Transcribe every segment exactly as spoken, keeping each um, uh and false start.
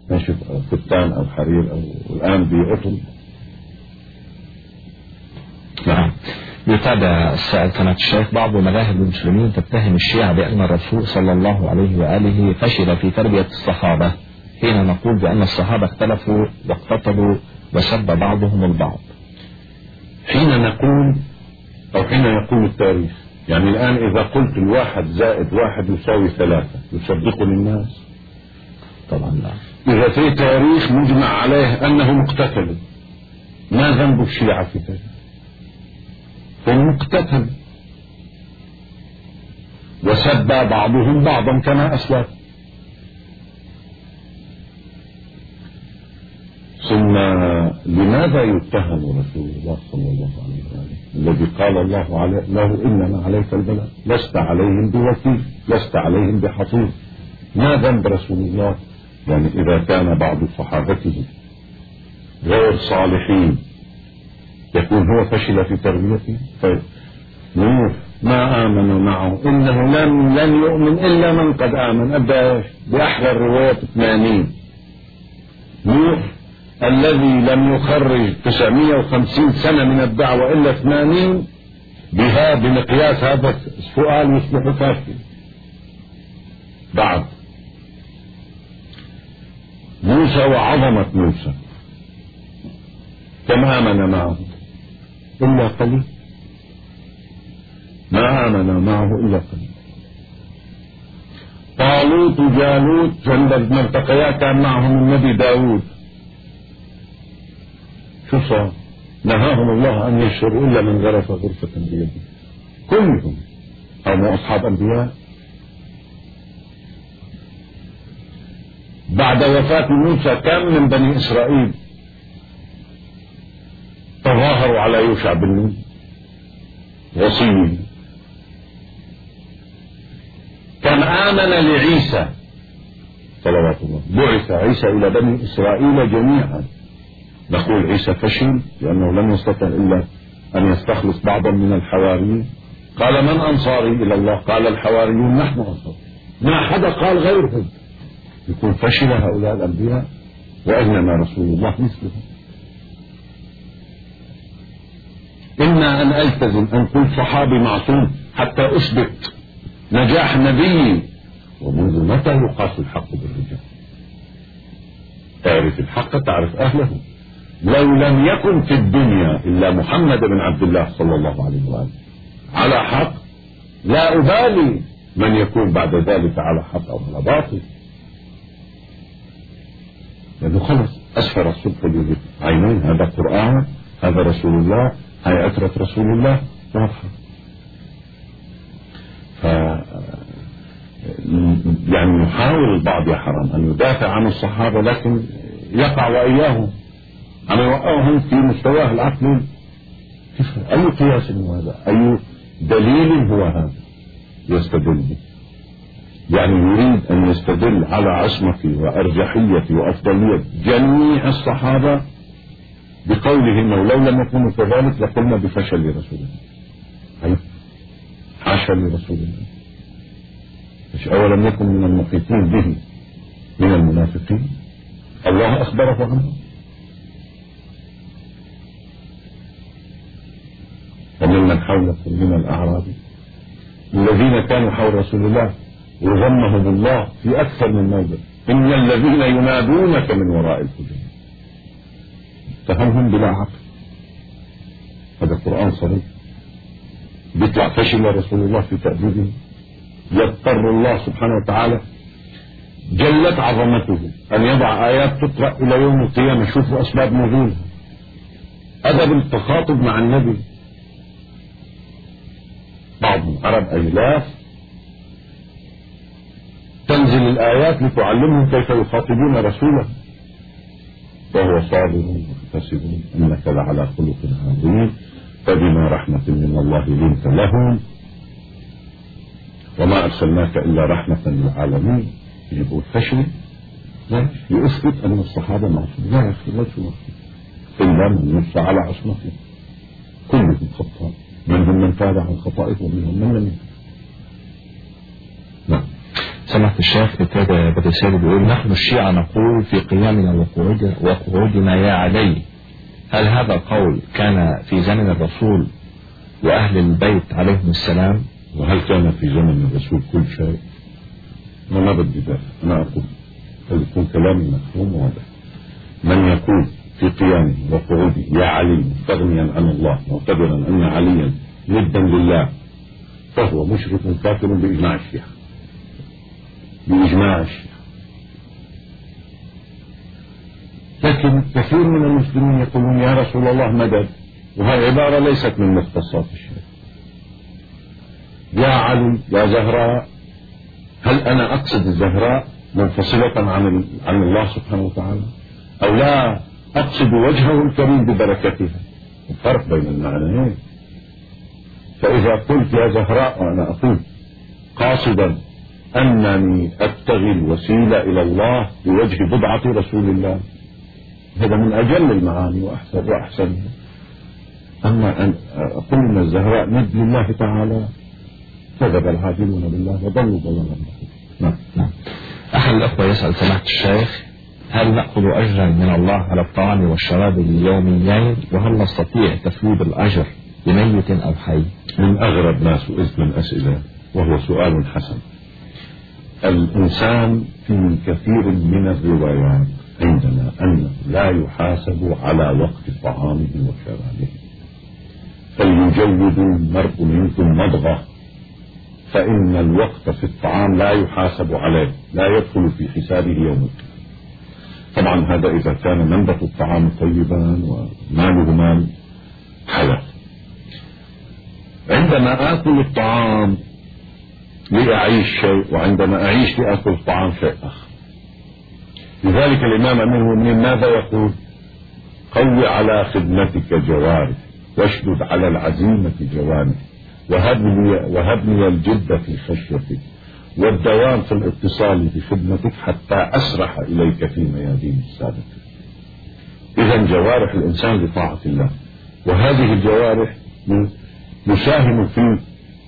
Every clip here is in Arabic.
ماشي كتان أو حرير أو الآن بقطن. نعم. يتابع السائل سماحة الشيخ: بعض مذاهب المسلمين تتهم الشيعة بأن الرسول صلى الله عليه وآله فشل في تربية الصحابة، حين نقول بأن الصحابة اختلفوا واقتتلوا وسب بعضهم البعض. حين نقول أو حين يقول التاريخ، يعني الآن إذا قلت الواحد زائد واحد يساوي ثلاثة يصدقني الناس؟ طبعا لا. إذا في تاريخ مجمع عليه أنهم اقتتلوا، ما ذنب الشيعة في ذلك؟ هم اقتتلوا وسب بعضهم بعضا كما أسلف. ثم لماذا يتهم رسول الله صلى الله عليه وسلم الذي قال الله عليه له إنما عليك البلاغ، لست عليهم بوكيل، لست عليهم بحفيظ؟ ما ذنب رسول الله؟ يعني إذا كان بعض صحابته غير صالحين يكون هو فشل في تربيته؟ طيب نوح ما آمن معه إنه لن لن يؤمن إلا من قد آمن. أبدا بأحلى الروايات ثمانين. نوح الذي لم يخرج تسعمائة وخمسين سنة من الدعوة إلا ثمانين، بها بمقياس هذا السؤال يصبح كافي. بعد موسى وعظمة موسى كم آمن معه؟ إلا قليل. ما آمن معه إلا قليل. طالوت وجالوت عندما التقيا كان معهم النبي داود، شو صار؟ نهاهم الله أن يشربوا إلا من غرف غرفة بيده كلهم، هم أصحاب أنبياء. بعد وفاة موسى كم من بني إسرائيل تظاهروا على يوشع بن نون وصيه؟ كم آمن لعيسى صلوات الله؟ بعث عيسى إلى بني إسرائيل جميعا. نقول عيسى فشل لأنه لم يستطع إلا أن يستخلص بعضا من الحواريين. قال من أنصاري إلى الله؟ قال الحواريون نحن أنصار. ما حدا قال غيرهم. يكون فشل هؤلاء الأنبياء، وإنما رسول الله مثلهم. إما أن ألتزم أن كل صحابي معصوم حتى أثبت نجاح نبي. ومنذ متى يقاس الحق بالرجال؟ تعرف الحق تعرف أهله. لو لم يكن في الدنيا إلا محمد بن عبد الله صلى الله عليه وآله على حق، لا أبالي من يكون بعد ذلك على حق أو على باطل، لأنه خلص أسفر الصبح عينين. هذا قرآن، هذا رسول الله، هاي عترة رسول الله واضحة. ف يعني يحاول البعض يا حرام أن يدافع عن الصحابة، لكن يقع وإياهم أن يوقعهم في مستواه العقلي. أي قياس هو هذا؟ أي دليل هو هذا يستدل به؟ يعني يريد أن يستدل على عصمة وأرجحية وأفضلية جميع الصحابة بقوله إنه لو لم يكونوا كذلك لقلنا بفشل رسول الله. أي حاشا لرسول الله. مش أولم يكن من المحيطين به من المنافقين؟ الله أخبره عنه. وممن حولكم من الأعراب الذين كانوا حول رسول الله وذمهم الله في أكثر من موضع: إن الذين ينادونك من وراء الحجاب. اتهمهم بلا عقل. هذا القرآن صريح. بيطلع فشل رسول الله في تأديبه. يضطر الله سبحانه وتعالى جلت عظمته أن يضع آيات تقرأ إلى يوم القيامة. شوفوا أسباب نزولها. أدب التخاطب مع النبي. بعض عرب أيلاف تنزل الآيات لتعلمهم كيف يخاطبون رسوله، وهو صابر محتسب إنك لعلى خلق عظيم فبما رحمة من الله لنت لهم وما أرسلناك إلا رحمة للعالمين. يقول فشل لا يثبت أن الصحابة معصومين. لا يثبت إلا من ينص على عصمته. كلهم خطاء، منهم من تابع عن خطائه ومنهم من لم يتابع. نعم. سمحت الشيخ ابتدى بالرسالة بيقول: نحن الشيعة نقول في قيامنا وقعود- وقعودنا يا علي. هل هذا القول كان في زمن الرسول وأهل البيت عليهم السلام؟ وهل كان في زمن الرسول كل شيء؟ أنا ما بدي ذلك، أنا أقول يكون كلامي مفهوم واضح. من يقول في قيامه وقعوده يا علي مستغنيا عن الله معتبرا أن عليا ندا لله فهو مشرك كافر بإجماع الشيعة، بإجماع الشيعة. لكن كثير من المسلمين يقولون يا رسول الله مدد، وهي عبارة ليست من مختصات الشيعة. يا علي يا زهراء، هل أنا أقصد الزهراء منفصلة عن عن الله سبحانه وتعالى، أو لا أقصد وجهه الكريم ببركتها؟ الفرق بين المعنيين. فإذا قلت يا زهراء وأنا أقول قاصدا أنني أبتغي الوسيلة إلى الله بوجه بضعة رسول الله، هذا من أجل المعاني وأحسن وأحسن. أما أن أقول أن الزهراء ند لله تعالى كذب العاجلون بالله وضلوا ضلالا. نعم نعم. أحد الأخوة يسأل سماحة الشيخ: هل نأخذ أجرا من الله على الطعام والشراب اليوميين؟ وهل نستطيع تفويض الأجر لميت أو حي؟ من أغرب ما سئلت من أسئلة، وهو سؤال حسن. الإنسان في كثير من الروايات عندنا أنه لا يحاسب على وقت طعامه وشرابه، فليجود المرء منكم مضغة، فإن الوقت في الطعام لا يحاسب عليه، لا يدخل في حسابه يوم القيامة. طبعا هذا إذا كان منبت الطعام طيبا وماله مال حلال. عندما آكل الطعام لأعيش شيء، وعندما أعيش لأكل الطعام شيء آخر. لذلك الإمام أمير المؤمنين ماذا يقول؟ قوي على خدمتك جوارح واشدد على العزيمة جوانح، وهب لي وهب لي الجد في خشيتك والدوام في الاتصال بخدمتك حتى أسرح إليك في ميادين السابقة. إذا جوارح الإنسان لطاعة الله، وهذه الجوارح يساهم في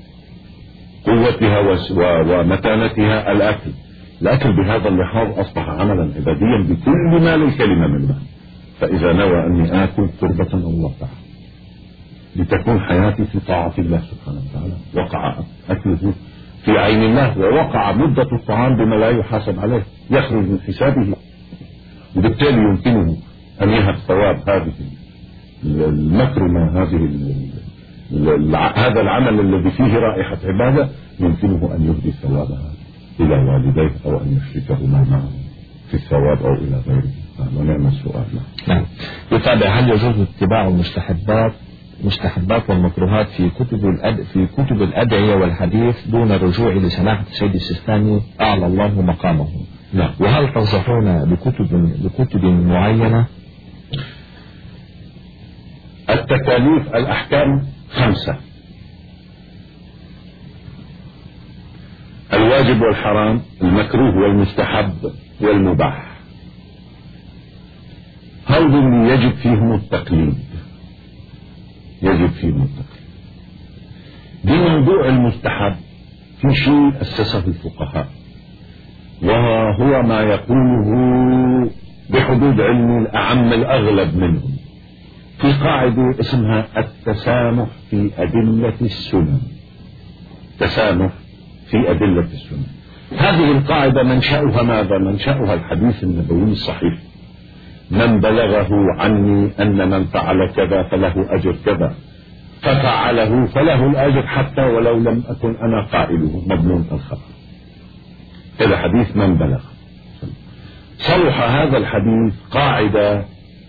قوتها ومتانتها الأكل. الأكل بهذا اللحاظ أصبح عملا عباديا بكل ما للكلمة منه. فإذا نوى أني آكل قربة الله تعالى لتكون حياتي في طاعة الله سبحانه وتعالى، وقع أكله في عين الله، ووقع مدة الطعام بما لا يحاسب عليه يخرج من حسابه، وبالتالي يمكنه أن يهب ثواب هذه المكرمة، هذه هذا العمل الذي فيه رائحة عبادة، يمكنه أن يهدي ثوابها إلى والديه أو أن يشركهما معه في الثواب أو إلى غيره. ونعم السؤال. نعم. يتابع: هل يجوز اتباع المستحبات مستحبات والمكروهات في كتب الأد... في كتب الأدعية والحديث دون الرجوع لسماحة السيد السيستاني أعلى الله مقامه؟ نعم. وهل تنصحون بكتب بكتب معينة؟ التكاليف الأحكام خمسة: الواجب والحرام، المكروه والمستحب والمباح. هذول يجب فيهم التقليد، يجب فيهم التقليد. بموضوع المستحب في شيء أسسه الفقهاء، وهو ما يقوله بحدود علم الأعم الأغلب منهم، في قاعدة اسمها التسامح في أدلة السنن. تسامح في أدلة السنن. هذه القاعدة منشأها ماذا؟ منشأها الحديث النبوي الصحيح: من بلغه عني أن من فعل كذا فله أجر كذا، ففعله فله الأجر حتى ولو لم أكن أنا قائله، مضمون الخبر. هذا حديث من بلغ. صلح هذا الحديث قاعدة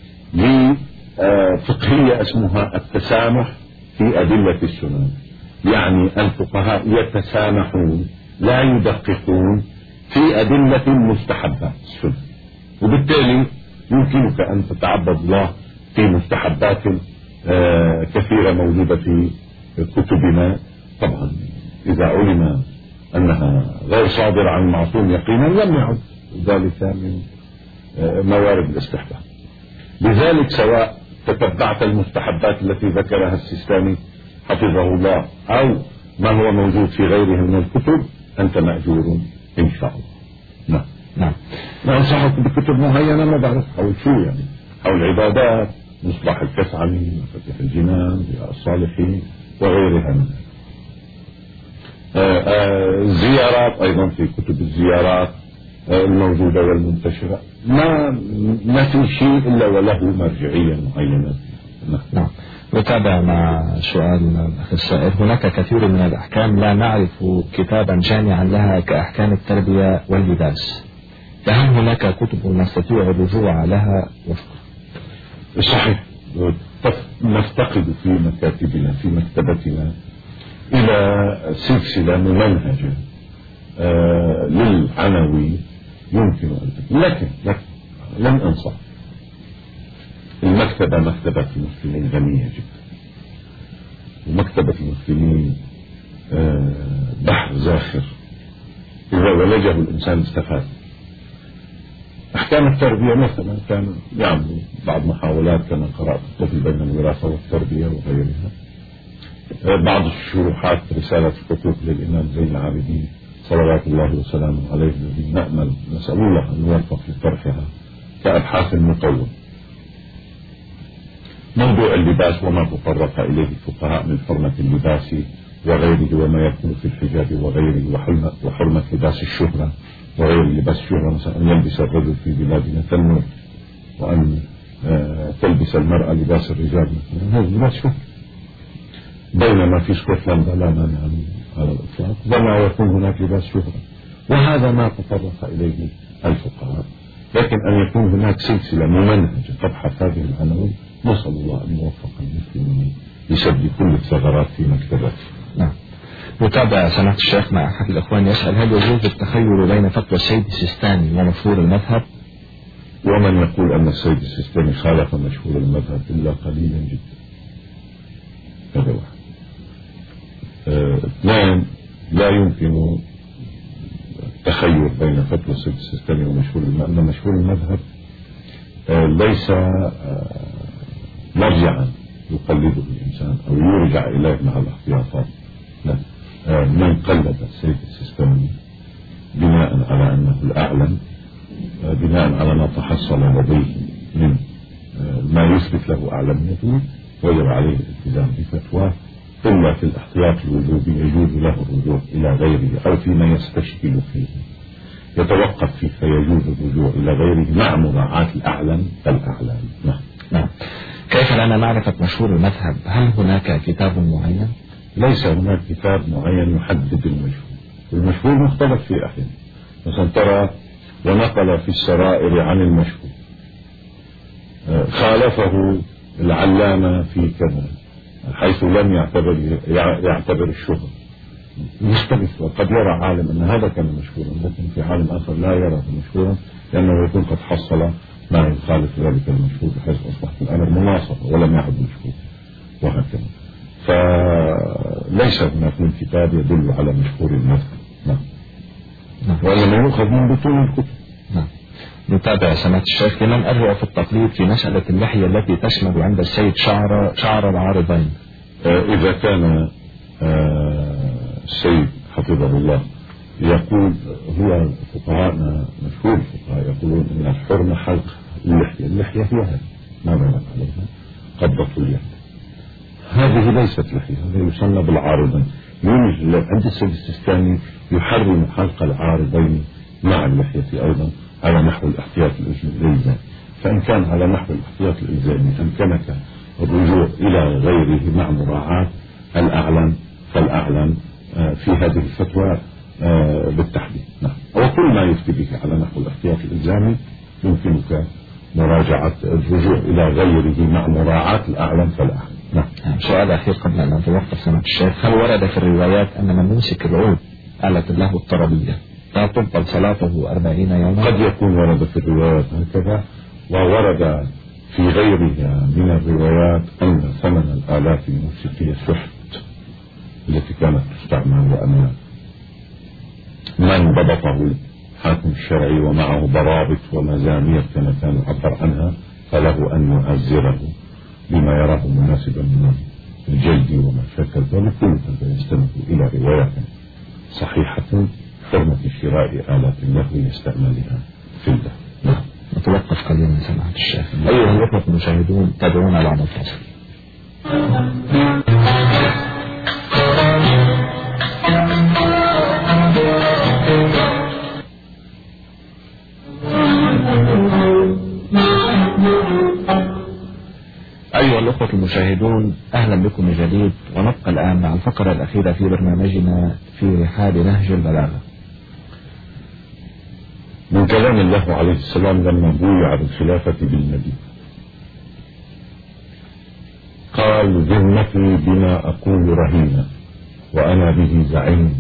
فقهية اسمها التسامح في أدلة السنن. يعني الفقهاء يتسامحون لا يدققون في أدلة المستحبات السنن، وبالتالي يمكنك أن تتعبد الله في مستحبات كثيرة موجودة في كتبنا. طبعا إذا علم أنها غير صادرة عن المعصوم يقينا لم يعد ذلك من موارد الاستحباب. لذلك سواء تتبعت المستحبات التي ذكرها السيستاني حفظه الله أو ما هو موجود في غيره من الكتب، أنت مأجور إن شاء الله. نعم نعم. ما أنصحك بكتب معينة ما بعرف حول شو يعني، حول عبادات، مصباح الكسعمي، مفاتيح الجنان، ضياء الصالحين وغيرها من الزيارات. أيضا في كتب الزيارات الموجودة والمنتشرة ما ما في شيء إلا وله مرجعية معينة. نعم. نتابع مع سؤال الأخ السائل. هناك كثير من الأحكام لا نعرف كتابا جامعا لها كأحكام التربية واللباس، فهل هناك كتب نستطيع الرجوع لها وفقا؟ صحيح، نفتقد في مكاتبنا في مكتبتنا إلى سلسلة ممنهجة آه للعناوين يمكن أن لكن لكن لن أنصح. المكتبة مكتبة المسلمين غنية جدا، ومكتبة المسلمين آه بحر زاخر إذا ولجه الإنسان استفاد. أحكام التربية مثلا كان يعني بعض محاولات كما قرأت الطفل بين الوراثة والتربية وغيرها. بعض الشروحات رسالة الحقوق للإمام زين العابدين صلوات الله وسلامه عليه الذي نأمل نسأل الله أن يوفق في طرحها كأبحاث مطولة. موضوع اللباس وما تطرق إليه الفقهاء من حرمة اللباس وغيره وما يكون في الحجاب وغيره، وحرمة, وحرمة لباس الشهرة وغير لباس الشهرة، مثلا أن يلبس الرجل في بلادنا تنور وأن آه تلبس المرأة لباس الرجال مثلا، هذا لباس شهرة، بينما في اسكتلندا لا مانع على الإطلاق وما يكون هناك لباس شهرة، وهذا ما تطرق إليه الفقهاء. لكن أن يكون هناك سلسلة ممنهجة تبحث هذه العناوين، نسأل الله أن يوفق المسلمين لسد كل الثغرات في مكتبته. نعم. نتابع سماحة الشيخ مع أحد الأخوان يسأل: هل يجوز التخيل بين فتوى السيد السيستاني ومشهور المذهب؟ ومن يقول أن السيد السيستاني خالف مشهور المذهب إلا قليلا جدا. هذا واحد. اثنان، لا يمكن التخيل بين فتوى السيد السيستاني ومشهور المذهب، لأن مشهور المذهب آه ليس آه مرجعا يقلده الإنسان أو يرجع إليه مع الاحتياطات. لا، آه من قلد السيد السيستاني بناء على أنه الأعلم، آه بناء على ما تحصل لديه من آه ما يثبت له أعلميته، وجب عليه الالتزام بفتواه، إلا في الاحتياط الوجوبي يجوز له الرجوع إلى غيره أو فيما يستشكل فيه يتوقف فيه فيجوز الرجوع إلى غيره مع مراعاة الأعلم فالأعلم. نعم. نعم. كيف لنا معرفة مشهور المذهب؟ هل هناك كتاب معين؟ ليس هناك كتاب معين يحدد المشهور، المشهور مختلف في أحيان، مثلا ترى ونقل في السرائر عن المشهور خالفه العلامة في كذا حيث لم يعتبر يعتبر الشهرة مختلف، وقد يرى عالم أن هذا كان مشهورا لكن في عالم آخر لا يرى مشهورا لأنه يكون قد حصل ما يخالف ذلك المشهور بحيث أصبحت الأمر مناصفة ولم يعد مشهور وهكذا. فليس هناك من كتاب يدل على مشهور المذهب. نعم. وإنما يؤخذ من بطون الكتب. نعم. نتابع سماحة الشيخ: لمن أرجع في التقليد في مسألة اللحية التي تشمل عند السيد شعر شعر العارضين؟ آه إذا كان آه السيد حفظه الله يقول، هو فقهاءنا مشهور الفقهاء يقولون ان الحرمة حلق اللحية، اللحية هي هذه ما بنت عليها قبضة اليد، هذه ليست لحية، هذا يسمى بالعارضين. يوجد عند السيد السيستاني يحرم حلق العارضين مع اللحية أيضا على نحو الاحتياط الإلزامي، فإن كان على نحو الاحتياط الإلزامي أمكنك الرجوع إلى غيره مع مراعاة الأعلم فالأعلم في هذه الفتوى بالتحديد. نعم. وكل ما يفتي به على نحو الاحتياط الإلزامي يمكنك مراجعة الرجوع إلى غيره مع مراعاة الأعلم فالأعلم. نعم. سؤال أخير قبل أن نتوقف سماحة الشيخ: هل ورد في الروايات أن من يمسك العود آلة له الطربية لا تبطل صلاته أربعين يوما؟ قد يكون ورد في الروايات هكذا، وورد في غيرها من الروايات أن ثمن الآلات الموسيقية سحت التي كانت تستعمل، وأن من ضبطه الحاكم الشرعي ومعه ضرابط ومزامير كما كان يعبر عنها فله أن يعزره بما يراه مناسبا من الجلد وما شكل ذلك. كل هذا يستند إلى روايات صحيحة حرمة شراء آلات اللهو لاستعمالها في اللهو. نعم. نتوقف قليلا سماحة الشيخ. أيها الأخوة المشاهدون تابعونا بعد الفاصل. أيها الأخوة المشاهدون أهلا بكم من جديد، ونبقى الآن مع الفقرة الأخيرة في برنامجنا في رحاب نهج البلاغة. من كلام الله عليه السلام لما بويع بالخلافة بالمدينة قال: ذمتي بما أقول رهينة وأنا به زعيم،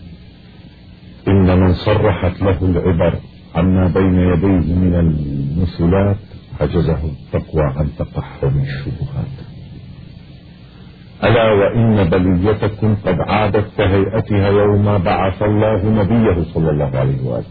إن من صرحت له العبر عما بين يديه من المثلات حجزه التقوى عن تقحم الشبهات. ألا وإن بليتكم قد عادت كهيئتها يوم بعث الله نبيه صلى الله عليه وآله،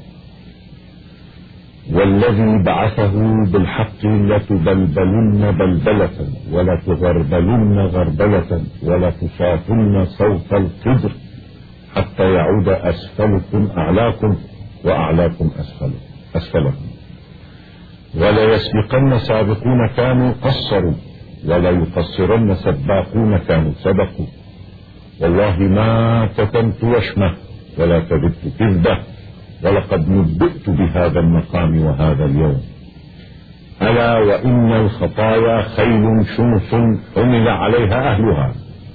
والذي بعثه بالحق لتبلبلن بلبلة ولا تغربلن غربلة ولا تصافن صوت القدر حتى يعود أسفلكم أعلاكم وأعلاكم أسفل أسفلكم، ولا يسبقن سابقون كانوا قصروا ولا يقصرن سباقون كانوا سبقوا، والله ما كتمت وشمه ولا كذبت كذبه، ولقد نبئت بهذا المقام وهذا اليوم. ألا وإن الخطايا خيل شمس حمل عليها أهلها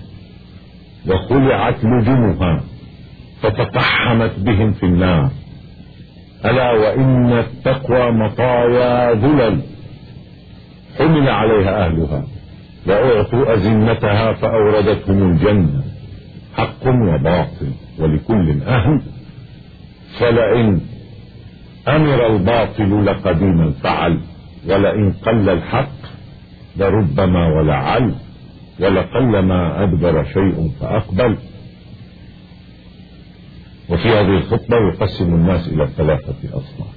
وخلعت لجمها فتقحمت بهم في النار. ألا وإن التقوى مطايا ذلل حمل عليها أهلها وأعطوا أزمتها فأوردتهم الجنة. حق وباطل ولكل أهل، فلئن أمر الباطل لقديما فعل، ولئن قل الحق لربما ولعل، ولقلما أدبر شيء فأقبل. وفي هذه الخطبة يقسم الناس إلى ثلاثة أصناف: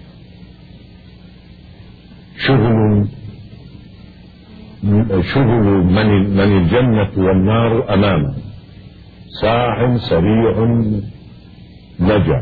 شغل شغل من, من الجنة والنار أمامه، ساع سريع نجا،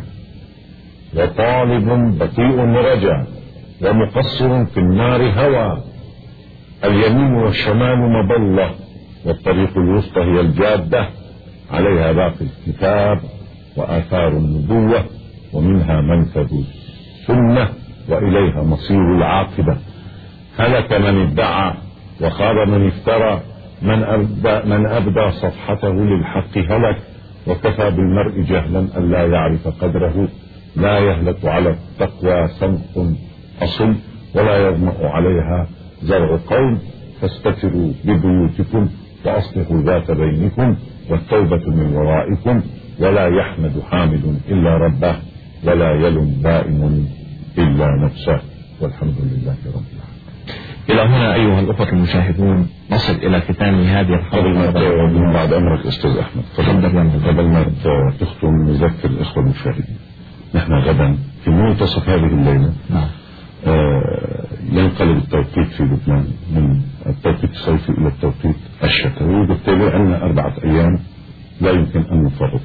وطالب بطيء رجع، ومقصر في النار هوى. اليمين والشمال مضلة، والطريق الوسطى هي الجادة، عليها باقي الكتاب وآثار النبوة، ومنها منفذ السنة، وإليها مصير العاقبة. هلك من ادعى وخاب من افترى، من أبدى, من أبدى صفحته للحق هلك، وكفى بالمرء جهلا أن لا يعرف قدره. لا يهلك على التقوى سمق أصل، ولا يظمأ عليها زرع قوم. فاستتروا ببيوتكم وأصلحوا ذات بينكم، والتوبة من ورائكم، ولا يحمد حامد إلا ربه، ولا يلم بائم إلا نفسه، والحمد لله رب العالمين. إلى هنا أيها الأخوة المشاهدون نصل إلى ختام هذه الحلقة. من بعد أمرك أستاذ أحمد، قبل ما تختم نذكر الإخوة المشاهدين، نحن غدا في منتصف هذه الليلة نعم آه ينقلب التوقيت في لبنان من التوقيت الصيفي إلى التوقيت الشتوي، وبالتالي عندنا أربعة أيام لا يمكن أن نفرط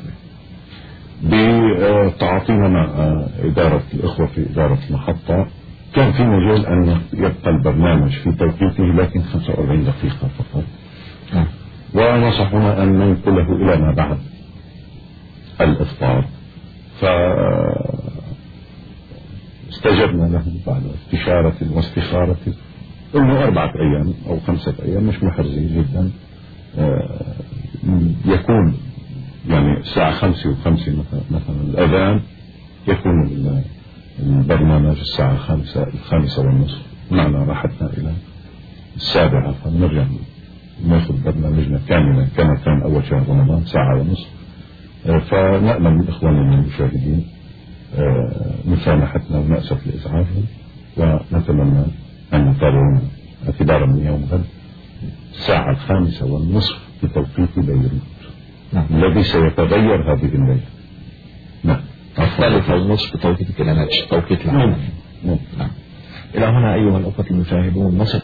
بتعاطينا مع إدارة الإخوة في إدارة المحطة. كان في مجال أن يبقى البرنامج في توقيته لكن خمسة وأربعين دقيقة فقط، نعم. ونصحنا أن ننقله إلى ما بعد الإفطار، فاستجبنا له بعد استشارة واستخارة انه اربعة ايام او خمسة ايام مش محرزين جدا. يكون يعني الساعة خمسة وخمسة مثلا الاذان، يكون البرنامج الساعة خمسة الخامسة والنصف، معنا راحتنا الى السابعة، فنرجع ناخذ برنامجنا كاملا كما كان اول شهر رمضان ساعة ونصف. فنأمل من إخواننا المشاهدين مسامحتنا ونأسف لإزعاجهم، ونتمنى أن يتابعونا اعتبارا من يوم غد الساعة الخامسة والنصف بتوقيت بيروت، نعم. الذي سيتغير هذه الليلة. نعم. الثالثة والنصف بتوقيت كلامات توقيت العالم. نعم. نعم. إلى هنا أيها الأخوة المشاهدون نصل